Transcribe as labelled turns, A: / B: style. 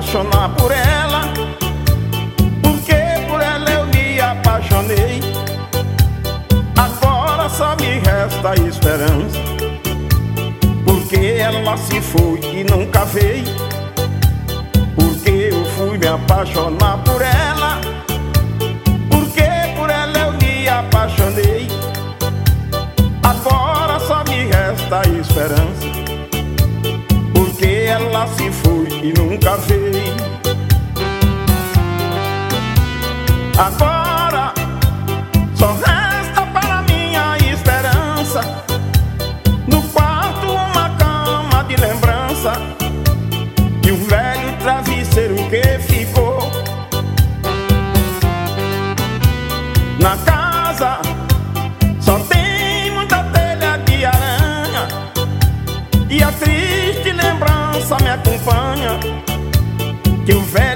A: apaixonar por ela, porque por ela eu me apaixonei. Agora só me resta a esperança, porque ela se foi e nunca veio. Porque eu fui me apaixonar por ela, porque por ela eu me apaixonei. Agora só me resta a esperança, porque ela se foi e nunca veio. Agora só resta para minha esperança no quarto uma cama de lembrança e um velho travesseiro que ficou. Na casa só tem muita telha de aranha e a triste lembrança me acompanha, que o velho